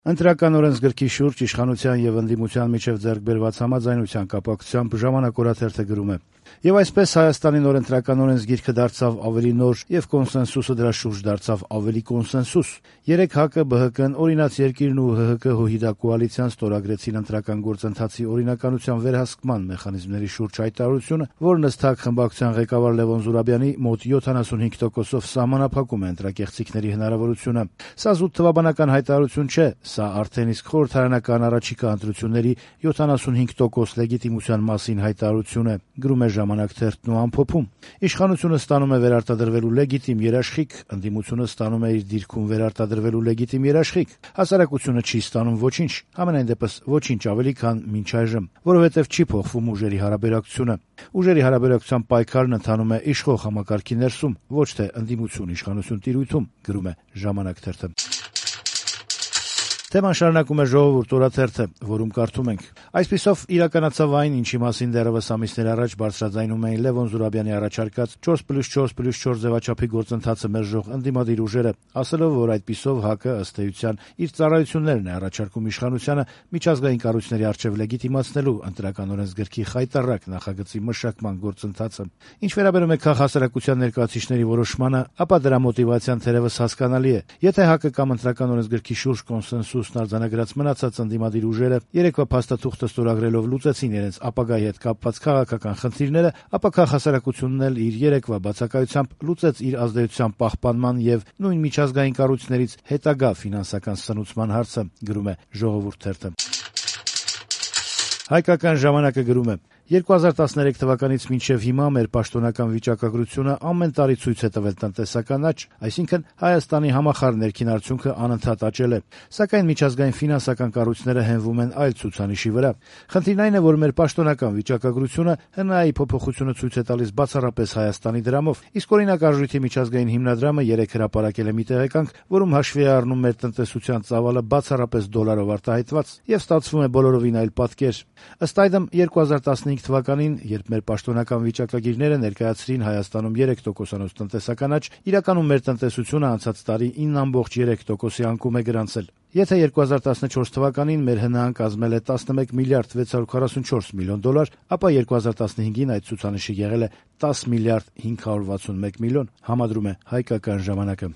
Ընտրական օրենսգրքի շուրջ իշխանության եւ ընդդիմության միջեւ ձեռք բերված համաձայնության կապակցությամբ ժամանակ օրաթերթը գրում է. Եվ այսպես Հայաստանի նոր ընտրական օրենսգիրքը դարձավ ավելի նոր եւ կոնսենսուսը դրա շուրջ դարձավ ավելի կոնսենսուս։ Երեք ՀԱԿ-ը, ԲՀԿ-ն, Օրինաց երկիրն ու ՀՀԿ-ՀՅԴ կոալիցիան ստորագրեցին ընտրական գործընթացի օրինականության վերահսկման մեխանիզմների շուրջ հայտարարությունը, որն ըստ ՀԱԿ խմբակցության ղեկավար Լևոն Զուրաբյանի մոտ 75%-ով սահմանափակում է ընտրակեղծիքների հնարավորությունը։ Սա զուտ թվաբանական հայտարարություն չէ, սա արդեն իսկ խորհրդարանական առաջիկա ընտրությունների 75% լեգիտիմության մասին հայտարարություն է, գրում է «Ժամանակ» թերթն ու ամփոփում։ Իշխանությունը ստանում է վերարտադրվելու լեգիտիմ երաշխիք, ընդդիմությունը ստանում է իր դիրքում վերարտադրվելու լեգիտիմ երաշխիք։ Հասարակությունը չի ստանում ոչինչ, համենայն դեպս ոչինչ ավելի, քան մինչ այժմ, որովհետև չի փոխվում ուժերի հարաբերակցությունը։ Ուժերի հարաբերակցության պայքարն ընթանում է իշխող համակարգի ներսում, ոչ թե ընդդիմություն-իշխանություն տիրույթում, գրում է «Ժամանակ» թերթը։ Թեման շարունակում է «Ժողովուրդ» օրաթերթը, որում կարդում ենք. Այսպիսով իրականացավ այն, ինչի մասին դեռևս ամիսներ առաջ բարձրաձայնում էին Լևոն Զուրաբյանի առաջարկած 4+4+4 ձևաչափի գործընթացը մերժող ընդդիմադիր ուժերը, ասելով, որ այդպիսով ՀԱԿ-ը ըստ էության իր ծառայություններն է առաջարկում իշխանությանը միջազգային կառույցների առջև լեգիտիմացնելու ընտրական օրենսգրքի խայտառակ նախագծի մշակման գործընթացը։ Ինչ վերաբերում է քաղաքասարակության ներկայացուցիչների որոշմանը, ապա դրա մոտիվացիան թերևս հասկանալի է։ Եթե ՀԱԿ-ը կամ ընտրական օրենսգրքի շուրջ կոնսենսուսն արձանագրած մնացած ընդդիմադիր ուժերը երեկվա փաստաթուղթը ստորագրելով լուծեցին իրենց ապագայի հետ կապված քաղաքական խնդիրները, ապա քաղաքասարակությունն էլ իր երեկվա բացակայությամբ լուծեց իր ազդեցության պահպանման եւ նույն միջազգային կառույցներից հետագա ֆինանսական սնուցման հարցը, գրում է «Ժողովուրդ» թերթը։ Հայկական ժամանակը գրում է. 2013 թվականից մինչև հիմա մեր պաշտոնական վիճակագրությունը ամեն տարի ցույց է տվել տնտեսական աճ, այսինքն Հայաստանի համախառն ներքին արդյունքը անընդհատ աճել է, սակայն միջազգային ֆինանսական կառույցները հենվում են այլ ցուցանիշի վրա։ Խնդիրն այն է, որ մեր պաշտոնական վիճակագրությունը ՀՆԱ-ի փոփոխությունը ցույց է տալիս բացառապես Հայաստանի դրամով, իսկ օրինակ Արժույթի միջազգային հիմնադրամը երեք հրապարակել է մի տեղեկանք, որում հաշվի է առնում մեր տնտեսության ծավալը բացառապես դոլարով արտահայտված, եւ ստացվում է բոլորովին այլ պատկեր։ Ըստ այդմ 2015 թվականին, երբ մեր պաշտոնական վիճակագիրները ներկայացրին Հայաստանում 3%-անոց տնտեսական աճ, իրականում մեր տնտեսությունը անցած տարի 9.3%-ի անկում է գրանցել։ Եթե 2014 թվականին մեր ՀՆԱ-ն կազմել է 11 միլիարդ 644 միլիոն դոլար, ապա 2015-ին այդ ցուցանիշը եղել է 10 միլիարդ 561 միլիոն, համադրում է Հայկական ժամանակը։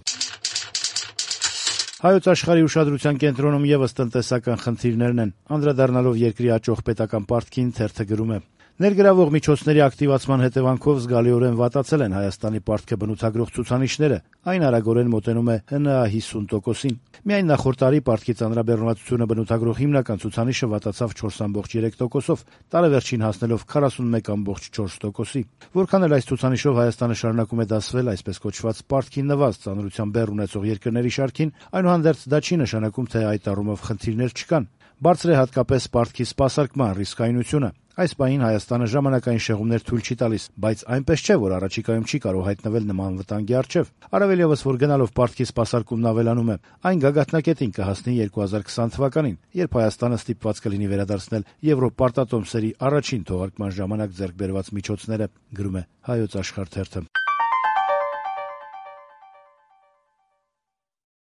Հայոց աշխարհի ուշադրության կենտրոնում եւս տնտեսական խնդիրներն են։ Անդրադառնալով երկրի աճող պետական պարտքին, թերթը գրում է. Ներգրավող միջոցների ակտիվացման հետևանքով զգալիորեն վատացել են Հայաստանի պարտքը բնութագրող ցուցանիշները, այն արագորեն մոտենում է ՀՆԱ 50%-ին։ Միայն նախորդ տարի պարտքի ծանրաբեռնվածությունը բնութագրող հիմնական ցուցանիշը վատացավ 4.3%-ով, տարեվերջին հասնելով 41.4%-ի։ Որքան էլ այս ցուցանիշով Հայաստանը շարունակում է դասվել այսպես կոչված պարտքի նվազ ծանրության բեռ ունեցող երկրների շարքին, այնուհանդերձ դա չի նշանակում, թե այդ առումով խնդիրներ չկան։ Բարձր է հատկապես պարտքի սպասարկման ռիսկայնությունը։ Այս պահին Հայաստանը ժամանակային շեղումներ թույլ չի տալիս, բայց այնպես չէ, որ առաջիկայում չի կարող հայտնվել նման վտանգի առջև։ Առավել ևս, որ գնալով պարտքի սպասարկումն ավելանում է, այն գագաթնակետին կհասնի 2020 թվականին, երբ Հայաստանը ստիպված կլինի վերադարձնել եվրոպարտատոմսերի առաջին թողարկման ժամանակ ձեռք բերված միջոցները, գրում է Հայոց աշխարհ թերթը։